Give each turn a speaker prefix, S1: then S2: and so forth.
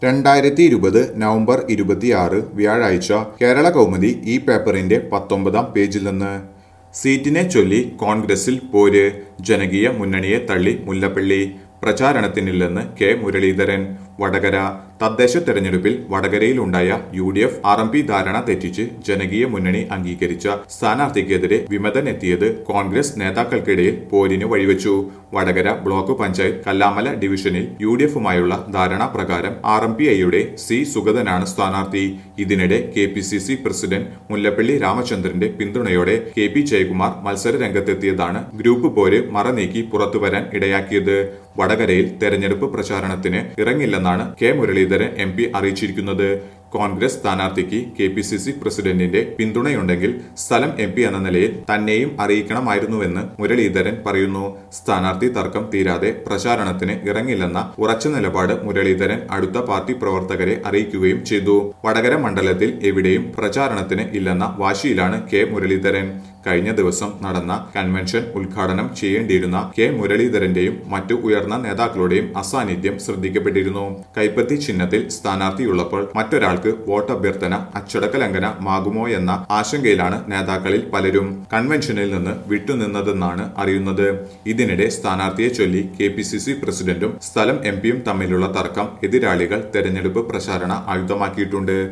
S1: 2020 November 26 വ്യാഴാഴ്ച കേരള കൗമുദി ഈ പേപ്പറിന്റെ 19-ാം പേജിൽ നിന്ന് സീറ്റിനെ ചൊല്ലി കോൺഗ്രസിൽ പോര് ജനകീയ മുന്നണിയെ തള്ളി മുല്ലപ്പള്ളി പ്രചാരണത്തിനില്ലെന്ന് കെ മുരളീധരൻ വടകര തദ്ദേശ തെരഞ്ഞെടുപ്പിൽ വടകരയിലുണ്ടായ UDF RMP ധാരണ തെറ്റിച്ച് ജനകീയ മുന്നണി അംഗീകരിച്ച സ്ഥാനാർത്ഥിക്കെതിരെ വിമതനെത്തിയത് കോൺഗ്രസ് നേതാക്കൾക്കിടയിൽ പോരിന് വഴിവെച്ചു. വടകര ബ്ലോക്ക് പഞ്ചായത്ത് കല്ലാമല ഡിവിഷനിൽ UDFുമായുള്ള ധാരണ പ്രകാരം RMPIയുടെ സി സുഗതനാണ് സ്ഥാനാർത്ഥി. ഇതിനിടെ KPCC പ്രസിഡന്റ് മുല്ലപ്പള്ളി രാമചന്ദ്രന്റെ പിന്തുണയോടെ KP ജയകുമാർ മത്സര രംഗത്തെത്തിയതാണ് ഗ്രൂപ്പ് പോര് മറനീക്കി പുറത്തുവരാൻ ഇടയാക്കിയത്. വടകരയിൽ തെരഞ്ഞെടുപ്പ് പ്രചാരണത്തിന് ഇറങ്ങില്ലെന്നാണ് കെ മുരളീധരൻ MP അറിയിച്ചിരിക്കുന്നത്. കോൺഗ്രസ് സ്ഥാനാർത്ഥിക്ക് KPCC പ്രസിഡന്റിന്റെ പിന്തുണയുണ്ടെങ്കിൽ സ്ഥലം MP എന്ന നിലയിൽ തന്നെയും അറിയിക്കണമായിരുന്നുവെന്ന് മുരളീധരൻ പറയുന്നു. സ്ഥാനാർത്ഥി തർക്കം തീരാതെ പ്രചാരണത്തിന് ഇറങ്ങില്ലെന്ന ഉറച്ച നിലപാട് മുരളീധരൻ അടുത്ത പാർട്ടി പ്രവർത്തകരെ അറിയിക്കുകയും ചെയ്തു. വടകര മണ്ഡലത്തിൽ എവിടെയും പ്രചാരണത്തിന് ഇല്ലെന്ന വാശിയിലാണ് കെ മുരളീധരൻ. കഴിഞ്ഞ ദിവസം നടന്ന കൺവെൻഷൻ ഉദ്ഘാടനം ചെയ്യേണ്ടിയിരുന്ന കെ മുരളീധരന്റെയും മറ്റു ഉയർന്ന നേതാക്കളുടെയും അസാന്നിധ്യം ശ്രദ്ധിക്കപ്പെട്ടിരുന്നു. കൈപ്പത്തി ചിഹ്നത്തിൽ സ്ഥാനാർത്ഥിയുള്ളപ്പോൾ മറ്റൊരാൾക്ക് വോട്ട് അഭ്യർത്ഥന അച്ചടക്ക ലംഘനമാകുമോയെന്ന ആശങ്കയിലാണ് നേതാക്കളിൽ പലരും കൺവെൻഷനിൽ നിന്ന് വിട്ടുനിന്നതെന്നാണ് അറിയുന്നത്. ഇതിനിടെ സ്ഥാനാർത്ഥിയെ ചൊല്ലി KPCC പ്രസിഡന്റും സ്ഥലം MPയും തമ്മിലുള്ള തർക്കം എതിരാളികൾ തെരഞ്ഞെടുപ്പ് പ്രചാരണ ആയുധമാക്കിയിട്ടുണ്ട്.